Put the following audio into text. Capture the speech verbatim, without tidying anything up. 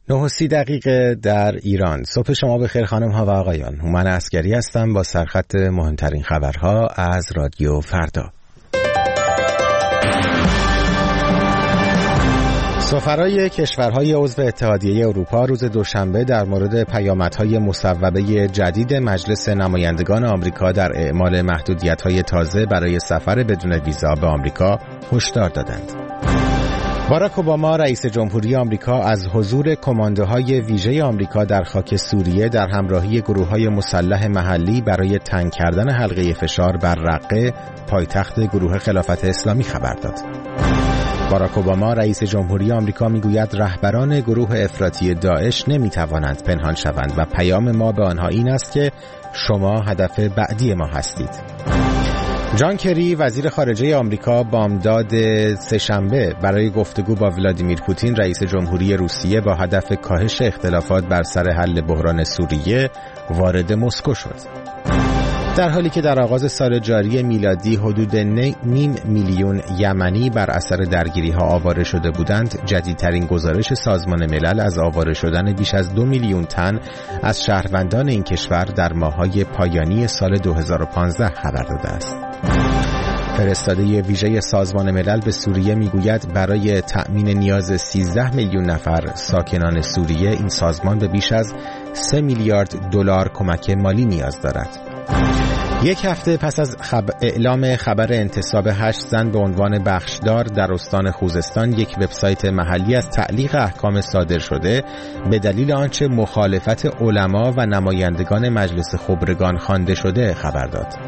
نه و سی دقیقه در ایران. صبح شما بخیر خانم ها و آقایان. هومن عسگری هستم با سرخط مهمترین خبرها از رادیو فردا. سفرای کشورهای عضو اتحادیه اروپا روز دوشنبه در مورد پیامدهای مصوبه جدید مجلس نمایندگان آمریکا در اعمال محدودیت‌های تازه برای سفر بدون ویزا به آمریکا هشدار دادند. باراک اوباما رئیس جمهوری آمریکا از حضور کماندوهای ویژه آمریکا در خاک سوریه در همراهی گروه‌های مسلح محلی برای تنگ کردن حلقه فشار بر رقه، پایتخت گروه خلافت اسلامی خبر داد. باراک اوباما رئیس جمهوری آمریکا میگوید رهبران گروه افراطی داعش نمیتوانند پنهان شوند و پیام ما به آنها این است که شما هدف بعدی ما هستید. جان کری وزیر خارجه آمریکا بامداد سه‌شنبه برای گفتگو با ولادیمیر پوتین رئیس جمهوری روسیه با هدف کاهش اختلافات بر سر حل بحران سوریه وارد مسکو شد. در حالی که در آغاز سال جاری میلادی حدود نیم میلیون یمنی بر اثر درگیری‌ها آواره شده بودند، جدیدترین گزارش سازمان ملل از آواره شدن بیش از دو میلیون تن از شهروندان این کشور در ماه‌های پایانی سال دو هزار و پانزده خبر داده است. فرستاده ویژه سازمان ملل به سوریه میگوید برای تأمین نیاز سیزده میلیون نفر ساکنان سوریه این سازمان به بیش از سه میلیارد دلار کمک مالی نیاز دارد. یک هفته پس از خب... اعلام خبر انتصاب هشت زن به عنوان بخشدار در استان خوزستان، یک وبسایت محلی از تعلیق احکام صادر شده به دلیل آنچه مخالفت علما و نمایندگان مجلس خبرگان خوانده شده خبر داد.